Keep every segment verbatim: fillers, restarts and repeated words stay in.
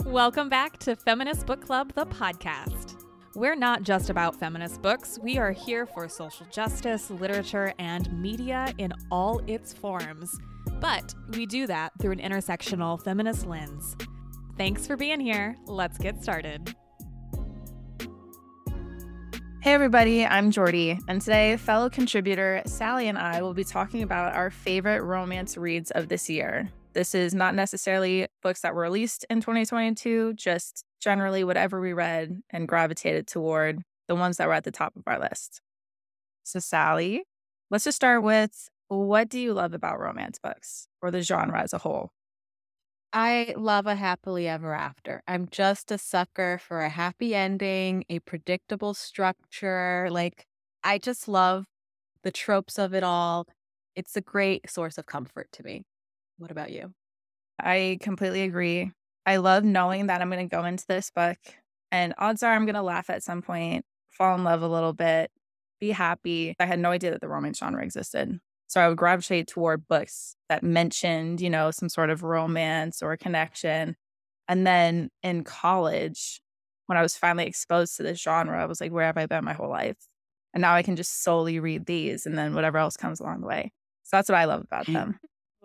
Welcome back to Feminist Book Club, the podcast. We're not just about feminist books. We are here for social justice, literature, and media in all its forms. But we do that through an intersectional feminist lens. Thanks for being here. Let's get started. Hey everybody, I'm Jordy, and today fellow contributor Sally and I will be talking about our favorite romance reads of this year. This is not necessarily books that were released in twenty twenty-two, just generally whatever we read and gravitated toward, the ones that were at the top of our list. So Sally, let's just start with, what do you love about romance books, or the genre as a whole? I love a happily ever after. I'm just a sucker for a happy ending, a predictable structure. Like, I just love the tropes of it all. It's a great source of comfort to me. What about you? I completely agree. I love knowing that I'm going to go into this book, and odds are I'm going to laugh at some point, fall in love a little bit, be happy. I had no idea that the romance genre existed. So I would gravitate toward books that mentioned, you know, some sort of romance or connection. And then in college, when I was finally exposed to this genre, I was like, where have I been my whole life? And now I can just solely read these and then whatever else comes along the way. So that's what I love about them.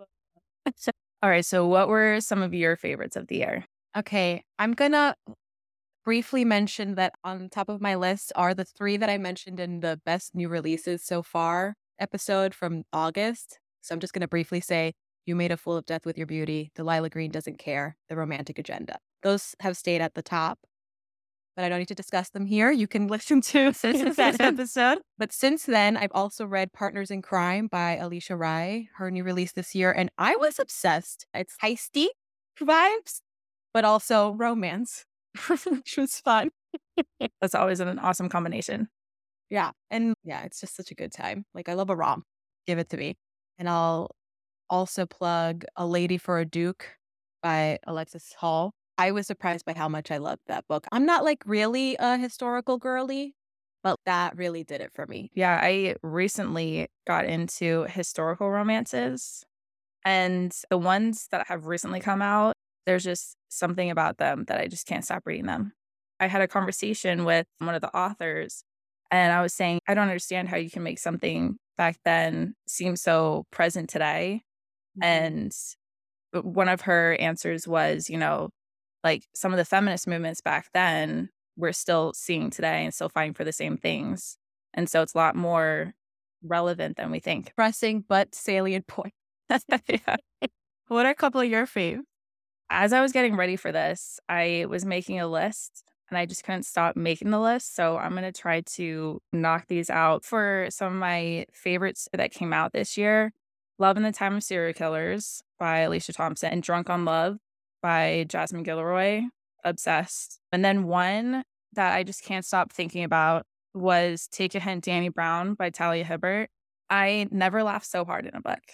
All right, so what were some of your favorites of the year? Okay, I'm going to briefly mention that on top of my list are the three that I mentioned in the best new releases so far episode from August. So I'm just going to briefly say, You Made a Fool of Death with Your Beauty, Delilah Green Doesn't Care, The Romantic Agenda. Those have stayed at the top, but I don't need to discuss them here. You can listen to that episode. But since then, I've also read Partners in Crime by Alicia Rai, her new release this year, and I was obsessed. It's heisty vibes, but also romance, which was fun. That's always an awesome combination. Yeah. And yeah, it's just such a good time. Like, I love a rom. Give it to me. And I'll also plug A Lady for a Duke by Alexis Hall. I was surprised by how much I loved that book. I'm not like really a historical girly, but that really did it for me. Yeah, I recently got into historical romances, and the ones that have recently come out, there's just something about them that I just can't stop reading them. I had a conversation with one of the authors, and I was saying, I don't understand how you can make something back then seem so present today. Mm-hmm. And one of her answers was, you know, like some of the feminist movements back then, we're still seeing today and still fighting for the same things. And so it's a lot more relevant than we think. Pressing but salient point. Yeah. What are a couple of your faves? As I was getting ready for this, I was making a list and I just couldn't stop making the list. So I'm going to try to knock these out. For some of my favorites that came out this year, Love in the Time of Serial Killers by Alicia Thompson and Drunk on Love by Jasmine Guillory. Obsessed. And then one that I just can't stop thinking about was Take a Hint, Danny Brown by Talia Hibbert. I never laughed so hard in a book.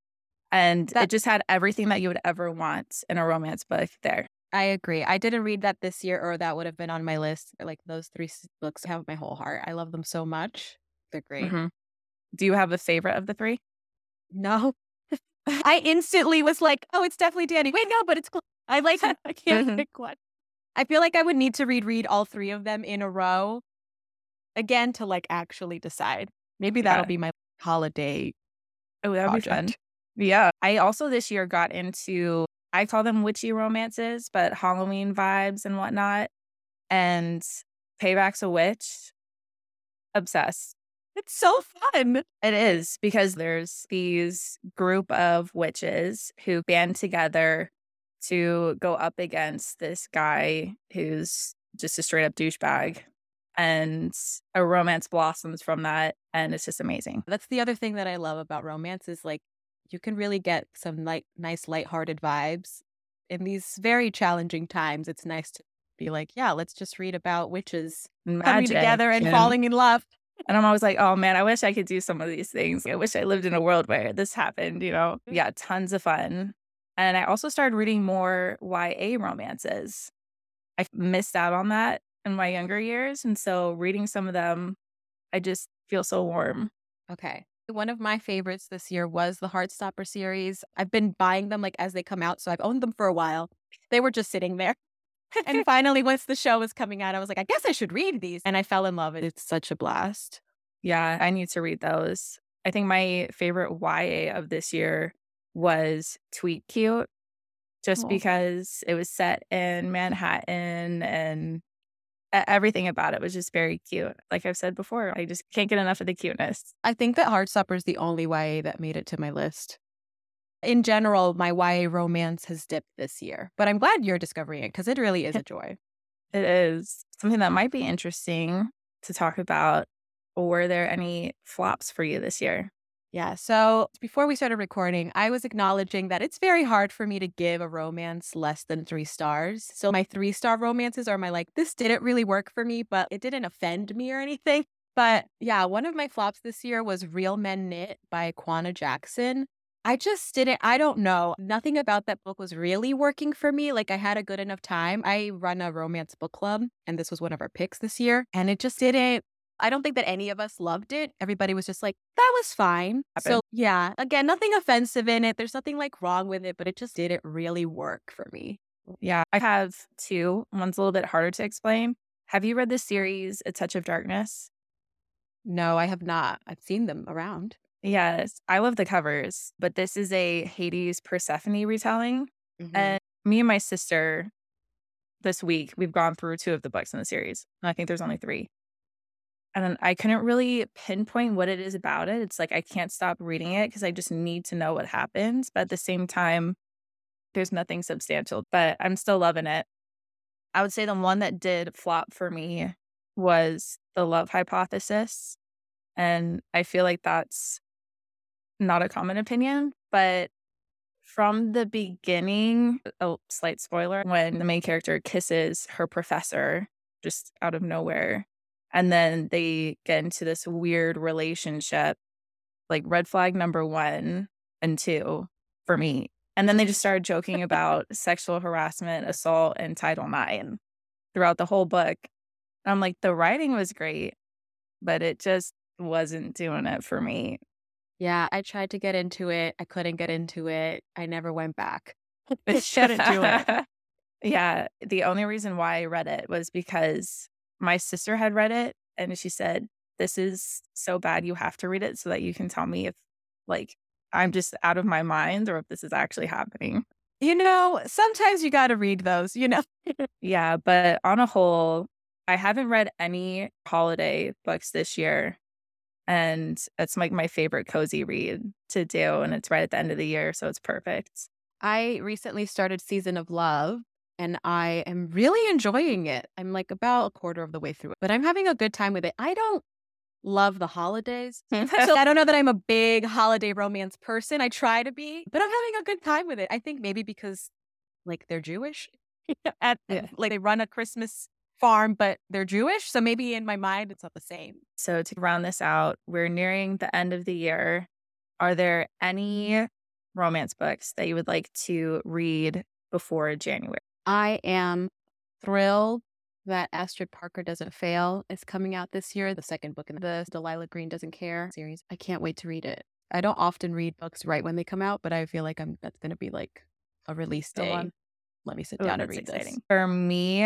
And that, it just had everything that you would ever want in a romance book there. I agree. I didn't read that this year, or that would have been on my list. Like, those three books have my whole heart. I love them so much. They're great. Mm-hmm. Do you have a favorite of the three? No. I instantly was like, oh, it's definitely Danny. Wait, no, but it's cool. I like it. I can't mm-hmm. pick one. I feel like I would need to read read all three of them in a row again to like actually decide. Maybe that'll yeah. be my holiday. Oh, that'd project. Be fun. Yeah. I also this year got into, I call them witchy romances, but Halloween vibes and whatnot. And Payback's a Witch. Obsessed. It's so fun. It is, because there's these group of witches who band together to go up against this guy who's just a straight up douchebag. And a romance blossoms from that. And it's just amazing. That's the other thing that I love about romance is like, you can really get some light, nice, lighthearted vibes in these very challenging times. It's nice to be like, yeah, let's just read about witches Magic, coming together and, and falling in love. And I'm always like, oh man, I wish I could do some of these things. I wish I lived in a world where this happened, you know? Yeah, tons of fun. And I also started reading more Y A romances. I missed out on that in my younger years. And so reading some of them, I just feel so warm. Okay. One of my favorites this year was the Heartstopper series. I've been buying them like as they come out, so I've owned them for a while. They were just sitting there. And finally, once the show was coming out, I was like, I guess I should read these. And I fell in love. It's such a blast. Yeah, I need to read those. I think my favorite Y A of this year was Tweet Cute, just Oh. because it was set in Manhattan and e- everything about it was just very cute. Like I've said before, I just can't get enough of the cuteness. I think that Heartstopper is the only Y A that made it to my list. In general, my Y A romance has dipped this year, but I'm glad you're discovering it because it really is a joy. It is something that might be interesting to talk about. Were there any flops for you this year? Yeah. So before we started recording, I was acknowledging that it's very hard for me to give a romance less than three stars. So my three star romances are my like, this didn't really work for me, but it didn't offend me or anything. But yeah, one of my flops this year was Real Men Knit by Kwana Jackson. I just didn't, I don't know. Nothing about that book was really working for me. Like I had a good enough time. I run a romance book club and this was one of our picks this year. And it just didn't, I don't think that any of us loved it. Everybody was just like, that was fine. So yeah, again, nothing offensive in it. There's nothing like wrong with it, but it just didn't really work for me. Yeah, I have two. One's a little bit harder to explain. Have you read the series A Touch of Darkness? No, I have not. I've seen them around. Yes, I love the covers, but this is a Hades Persephone retelling. Mm-hmm. And me and my sister this week, we've gone through two of the books in the series. I think there's only three. And I couldn't really pinpoint what it is about it. It's like I can't stop reading it because I just need to know what happens. But at the same time, there's nothing substantial. But I'm still loving it. I would say the one that did flop for me was The Love Hypothesis. And I feel like that's not a common opinion. But from the beginning, a slight spoiler, when the main character kisses her professor just out of nowhere, and then they get into this weird relationship, like red flag number one and two for me. And then they just started joking about sexual harassment, assault, and Title nine throughout the whole book. And I'm like, the writing was great, but it just wasn't doing it for me. Yeah, I tried to get into it. I couldn't get into it. I never went back. I shouldn't do it. Yeah, the only reason why I read it was because my sister had read it and she said, this is so bad, you have to read it so that you can tell me if, like, I'm just out of my mind or if this is actually happening. You know, sometimes you got to read those, you know? Yeah, but on a whole, I haven't read any holiday books this year. And it's like my favorite cozy read to do. And it's right at the end of the year, so it's perfect. I recently started Season of Love. And I am really enjoying it. I'm like about a quarter of the way through it, but I'm having a good time with it. I don't love the holidays. So I don't know that I'm a big holiday romance person. I try to be, but I'm having a good time with it. I think maybe because like they're Jewish. At, Yeah. Like they run a Christmas farm, but they're Jewish. So maybe in my mind, it's not the same. So to round this out, we're nearing the end of the year. Are there any romance books that you would like to read before January? I am thrilled that Astrid Parker Doesn't Fail is coming out this year. The second book in the Delilah Green Doesn't Care series. I can't wait to read it. I don't often read books right when they come out, but I feel like I'm that's going to be like a release day. One. Let me sit Ooh, down and that's read exciting. this. For me,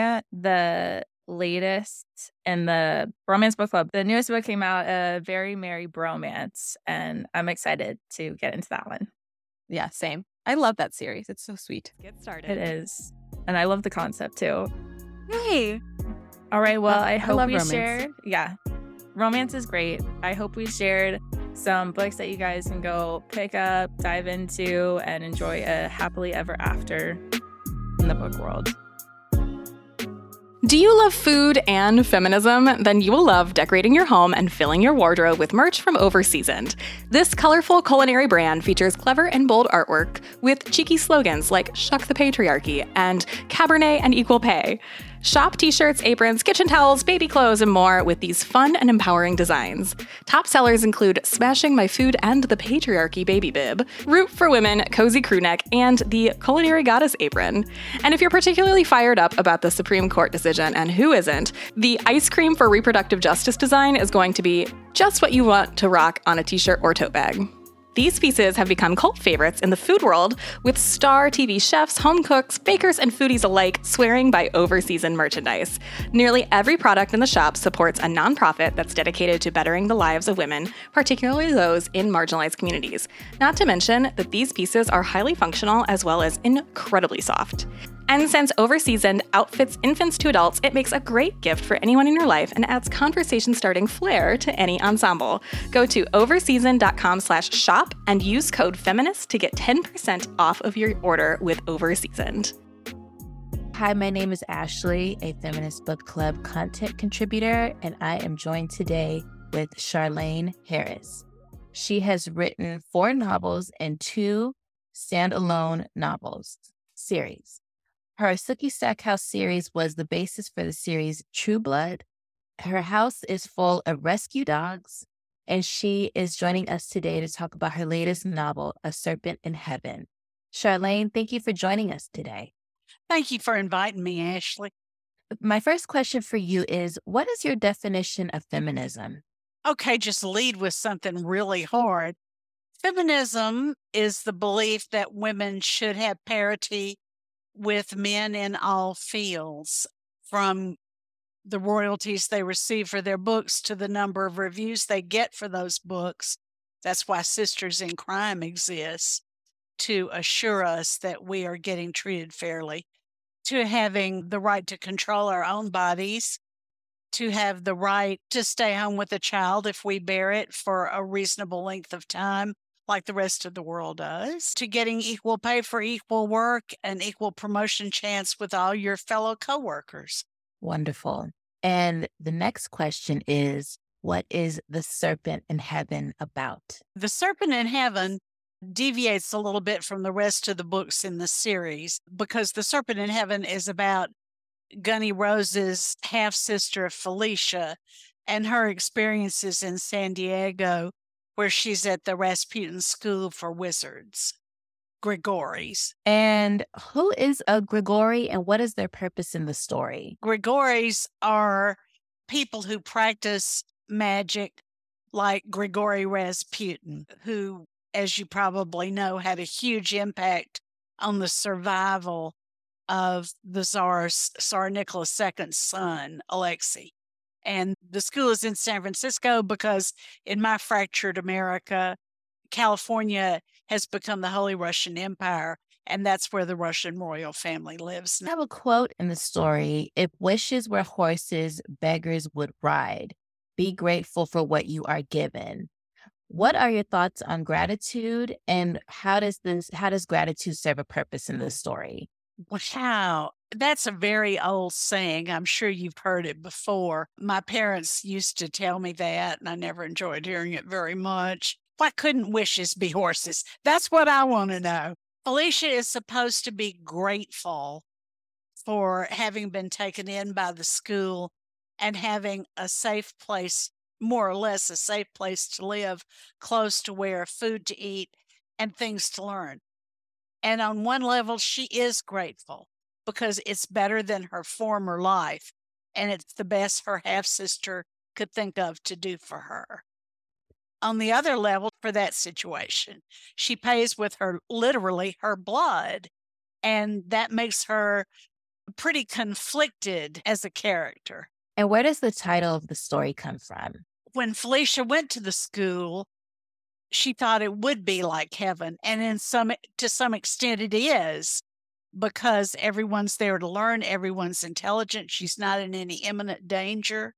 the latest in the romance book club, the newest book came out, A Very Merry Bromance, and I'm excited to get into that one. Yeah, same. I love that series. It's so sweet. Get started. It is. And I love the concept too. Hey. All right. Well, I I hope love we romance. shared. Yeah. Romance is great. I hope we shared some books that you guys can go pick up, dive into, and enjoy a happily ever after in the book world. Do you love food and feminism? Then you will love decorating your home and filling your wardrobe with merch from Overseasoned. This colorful culinary brand features clever and bold artwork with cheeky slogans like Shuck the Patriarchy and Cabernet and Equal Pay. Shop t-shirts, aprons, kitchen towels, baby clothes, and more with these fun and empowering designs. Top sellers include Smashing My Food and the Patriarchy Baby Bib, Root for Women, Cozy Crew Neck, and the Culinary Goddess Apron. And if you're particularly fired up about the Supreme Court decision, and who isn't, the Ice Cream for Reproductive Justice design is going to be just what you want to rock on a t-shirt or tote bag. These pieces have become cult favorites in the food world, with star T V chefs, home cooks, bakers, and foodies alike swearing by over-seasoned merchandise. Nearly every product in the shop supports a nonprofit that's dedicated to bettering the lives of women, particularly those in marginalized communities. Not to mention that these pieces are highly functional as well as incredibly soft. And since over-seasoned outfits infants to adults, it makes a great gift for anyone in your life and adds conversation-starting flair to any ensemble. Go to overseasoned.com slash shop and use code FEMINIST to get ten percent off of your order with Overseasoned. Hi, my name is Ashley, a Feminist Book Club content contributor, and I am joined today with Charlaine Harris. She has written four novels and two standalone novels series. Her Sookie Stackhouse series was the basis for the series True Blood. Her house is full of rescue dogs, and she is joining us today to talk about her latest novel, A Serpent in Heaven. Charlaine, thank you for joining us today. Thank you for inviting me, Ashley. My first question for you is, what is your definition of feminism? Okay, just lead with something really hard. Feminism is the belief that women should have parity with men in all fields, from the royalties they receive for their books to the number of reviews they get for those books. That's why Sisters in Crime exists, to assure us that we are getting treated fairly, to having the right to control our own bodies, to have the right to stay home with a child if we bear it for a reasonable length of time, like the rest of the world does, to getting equal pay for equal work and equal promotion chance with all your fellow coworkers. Wonderful. And the next question is, what is The Serpent in Heaven about? The Serpent in Heaven deviates a little bit from the rest of the books in the series because The Serpent in Heaven is about Gunny Rose's half-sister Felicia and her experiences in San Diego, where she's at the Rasputin School for Wizards, Grigori's. And who is a Grigori and what is their purpose in the story? Grigori's are people who practice magic like Grigory Rasputin, who, as you probably know, had a huge impact on the survival of the Tsar, Tsar Nicholas the Second's son, Alexei. And the school is in San Francisco because in my fractured America, California has become the Holy Russian Empire, and that's where the Russian royal family lives. I have a quote in the story: "If wishes were horses, beggars would ride. Be grateful for what you are given." What are your thoughts on gratitude, and how does this how does gratitude serve a purpose in this story? Wow, that's a very old saying. I'm sure you've heard it before. My parents used to tell me that, and I never enjoyed hearing it very much. Why couldn't wishes be horses? That's what I want to know. Felicia is supposed to be grateful for having been taken in by the school and having a safe place, more or less a safe place to live, close to where, food to eat, and things to learn. And on one level, she is grateful because it's better than her former life, and it's the best her half-sister could think of to do for her. On the other level, for that situation, she pays with her, literally, her blood, and that makes her pretty conflicted as a character. And where does the title of the story come from? When Felicia went to the school, she thought it would be like heaven, and in some to some extent it is, because everyone's there to learn, everyone's intelligent, she's not in any imminent danger.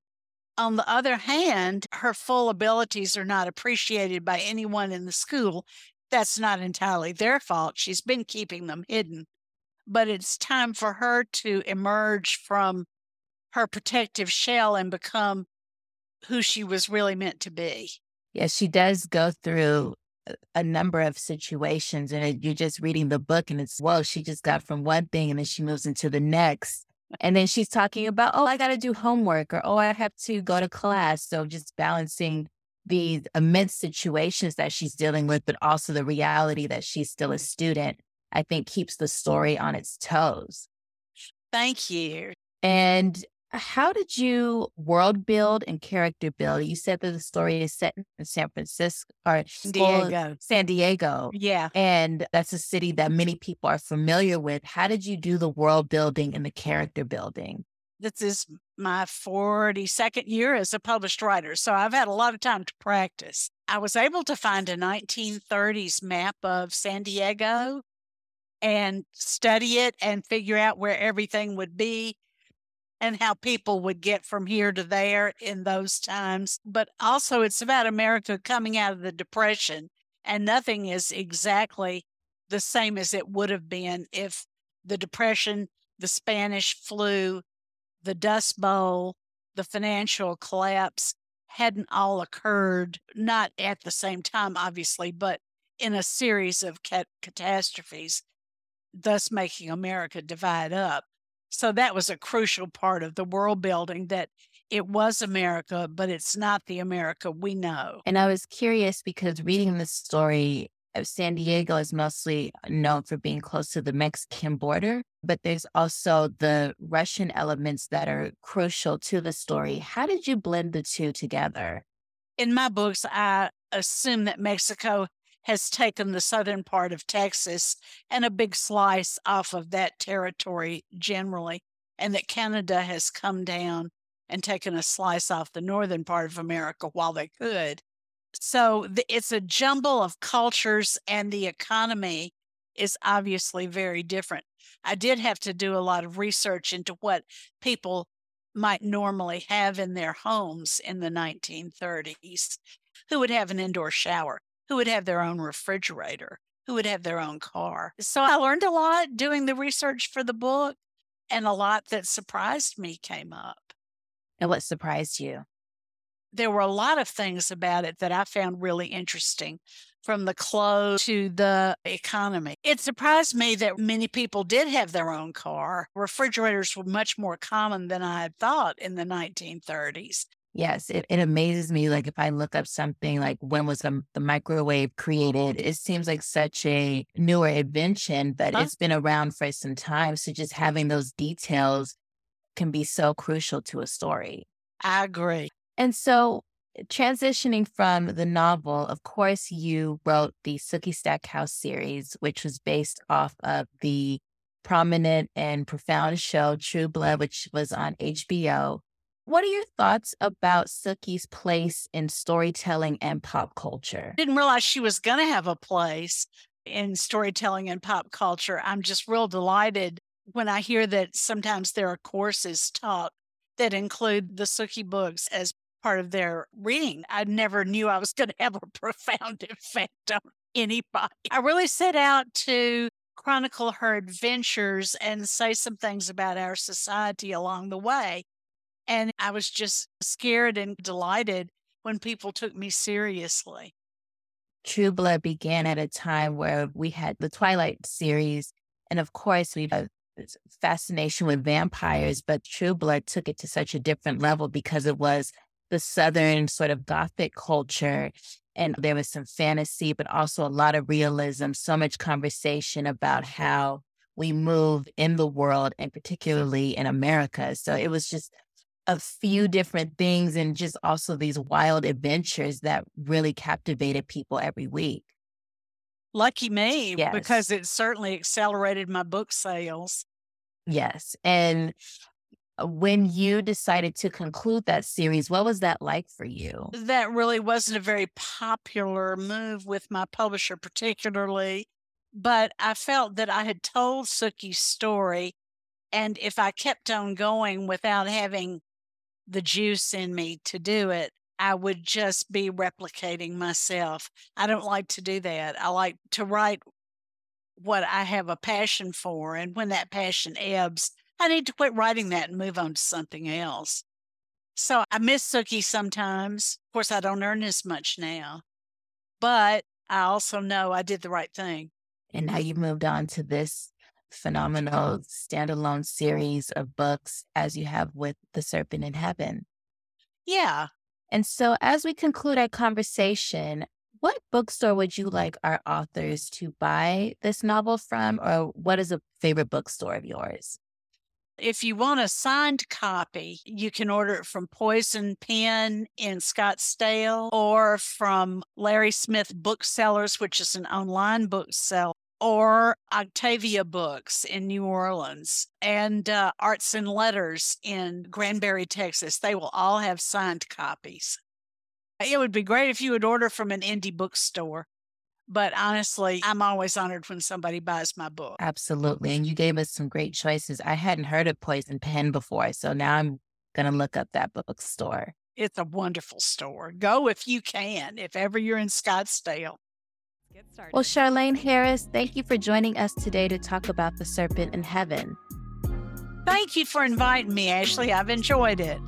On the other hand, her full abilities are not appreciated by anyone in the school. That's not entirely their fault. She's been keeping them hidden. But it's time for her to emerge from her protective shell and become who she was really meant to be. Yes, she does go through a number of situations, and it, you're just reading the book and it's, whoa, she just got from one thing and then she moves into the next. And then she's talking about, oh, I got to do homework, or, oh, I have to go to class. So just balancing the immense situations that she's dealing with, but also the reality that she's still a student, I think keeps the story on its toes. Thank you. And How did you world build and character build? You said that the story is set in San Francisco or well, Diego. San Diego, Yeah. and that's a city that many people are familiar with. How did you do the world building and the character building? This is my forty-second year as a published writer, so I've had a lot of time to practice. I was able to find a nineteen thirties map of San Diego and study it and figure out where everything would be and how people would get from here to there in those times. But also, it's about America coming out of the Depression, and nothing is exactly the same as it would have been if the Depression, the Spanish flu, the Dust Bowl, the financial collapse hadn't all occurred, not at the same time, obviously, but in a series of cat- catastrophes, thus making America divide up. So that was a crucial part of the world building, that it was America, but it's not the America we know. And I was curious because reading the story, uh, San Diego is mostly known for being close to the Mexican border, but there's also the Russian elements that are crucial to the story. How did you blend the two together? In my books, I assume that Mexico has taken the southern part of Texas and a big slice off of that territory generally, and that Canada has come down and taken a slice off the northern part of America while they could. So the, it's a jumble of cultures, and the economy is obviously very different. I did have to do a lot of research into what people might normally have in their homes in the nineteen thirties. Who would have an indoor shower? Who would have their own refrigerator? Who would have their own car? So I learned a lot doing the research for the book, and a lot that surprised me came up. And what surprised you? There were a lot of things about it that I found really interesting, from the clothes to the economy. It surprised me that many people did have their own car. Refrigerators were much more common than I had thought in the nineteen thirties. Yes, it, it amazes me. Like if I look up something like when was the, the microwave created, it seems like such a newer invention, but Huh? it's been around for some time. So just having those details can be so crucial to a story. I agree. And so transitioning from the novel, of course, you wrote the Sookie Stackhouse series, which was based off of the prominent and profound show True Blood, which was on H B O. What are your thoughts about Sookie's place in storytelling and pop culture? Didn't realize she was going to have a place in storytelling and pop culture. I'm just real delighted when I hear that sometimes there are courses taught that include the Sookie books as part of their reading. I never knew I was going to have a profound effect on anybody. I really set out to chronicle her adventures and say some things about our society along the way. And I was just scared and delighted when people took me seriously. True Blood began at a time where we had the Twilight series, and of course, we had this fascination with vampires, but True Blood took it to such a different level because it was the Southern sort of Gothic culture, and there was some fantasy, but also a lot of realism, so much conversation about how we move in the world, and particularly in America. So it was just a few different things, and just also these wild adventures that really captivated people every week. Lucky me, Yes. because it certainly accelerated my book sales. Yes. And when you decided to conclude that series, what was that like for you? That really wasn't a very popular move with my publisher, particularly, but I felt that I had told Sookie's story, and if I kept on going without having the juice in me to do it, I would just be replicating myself. I don't like to do that. I like to write what I have a passion for, and when that passion ebbs, I need to quit writing that and move on to something else. So I miss Sookie sometimes. Of course, I don't earn as much now, but I also know I did the right thing. And now you've moved on to this phenomenal standalone series of books as you have with The Serpent in Heaven. Yeah. And so as we conclude our conversation, what bookstore would you like our authors to buy this novel from, or what is a favorite bookstore of yours? If you want a signed copy, you can order it from Poison Pen in Scottsdale or from Larry Smith Booksellers, which is an online bookseller, or Octavia Books in New Orleans, and uh, Arts and Letters in Granbury, Texas. They will all have signed copies. It would be great if you would order from an indie bookstore. But honestly, I'm always honored when somebody buys my book. Absolutely. And you gave us some great choices. I hadn't heard of Poison Pen before, so now I'm going to look up that bookstore. It's a wonderful store. Go if you can, if ever you're in Scottsdale. Get started. Well, Charlaine Harris, thank you for joining us today to talk about The Serpent in Heaven. Thank you for inviting me, Ashley. I've enjoyed it.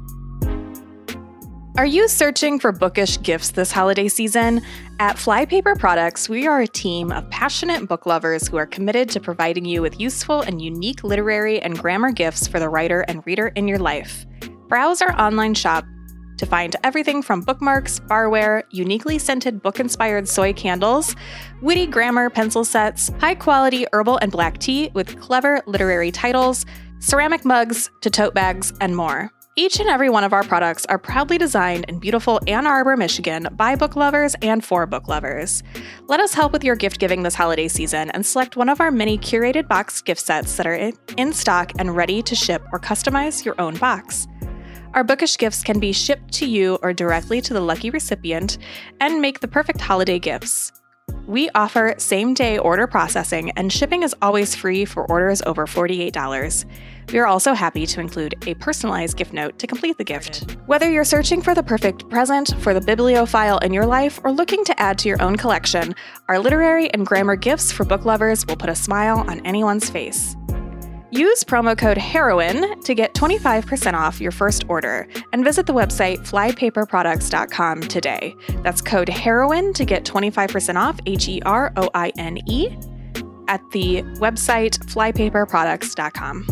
Are you searching for bookish gifts this holiday season? At Flypaper Products, we are a team of passionate book lovers who are committed to providing you with useful and unique literary and grammar gifts for the writer and reader in your life. Browse our online shop to find everything from bookmarks, barware, uniquely scented book-inspired soy candles, witty grammar pencil sets, high-quality herbal and black tea with clever literary titles, ceramic mugs to tote bags, and more. Each and every one of our products are proudly designed in beautiful Ann Arbor, Michigan by book lovers and for book lovers. Let us help with your gift giving this holiday season and select one of our many curated box gift sets that are in stock and ready to ship or customize your own box. Our bookish gifts can be shipped to you or directly to the lucky recipient and make the perfect holiday gifts. We offer same-day order processing, and shipping is always free for orders over forty-eight dollars. We are also happy to include a personalized gift note to complete the gift. Whether you're searching for the perfect present for the bibliophile in your life or looking to add to your own collection, our literary and grammar gifts for book lovers will put a smile on anyone's face. Use promo code HEROINE to get twenty-five percent off your first order and visit the website fly paper products dot com today. That's code HEROINE to get twenty-five percent off, H E R O I N E, at the website fly paper products dot com.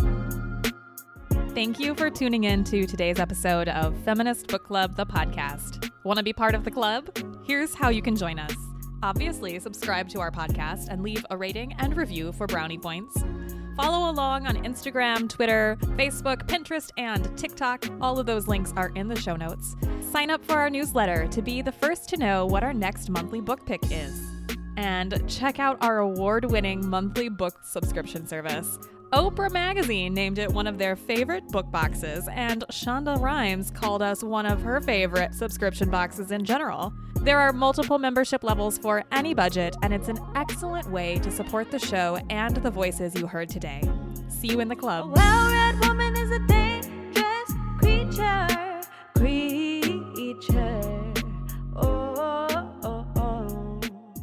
Thank you for tuning in to today's episode of Feminist Book Club, the podcast. Want to be part of the club? Here's how you can join us. Obviously, subscribe to our podcast and leave a rating and review for brownie points. Follow along on Instagram, Twitter, Facebook, Pinterest, and TikTok. All of those links are in the show notes. Sign up for our newsletter to be the first to know what our next monthly book pick is. And check out our award-winning monthly book subscription service. Oprah Magazine named it one of their favorite book boxes, and Shonda Rhimes called us one of her favorite subscription boxes in general. There are multiple membership levels for any budget, and it's an excellent way to support the show and the voices you heard today. See you in the club. A well-read woman is a dangerous creature, creature. Oh, oh, oh.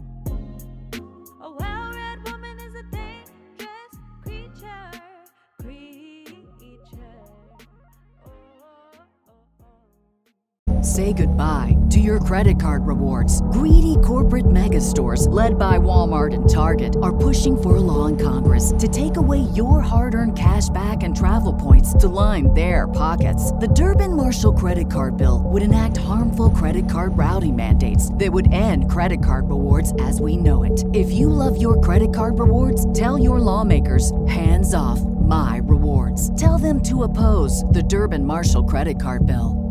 A well-read woman is a dangerous creature, creature. Oh, oh, oh. Say goodbye to your credit card rewards. Greedy corporate mega stores, led by Walmart and Target, are pushing for a law in Congress to take away your hard-earned cash back and travel points to line their pockets. The Durbin-Marshall credit card bill would enact harmful credit card routing mandates that would end credit card rewards as we know it. If you love your credit card rewards, tell your lawmakers, hands off my rewards. Tell them to oppose the Durbin-Marshall credit card bill.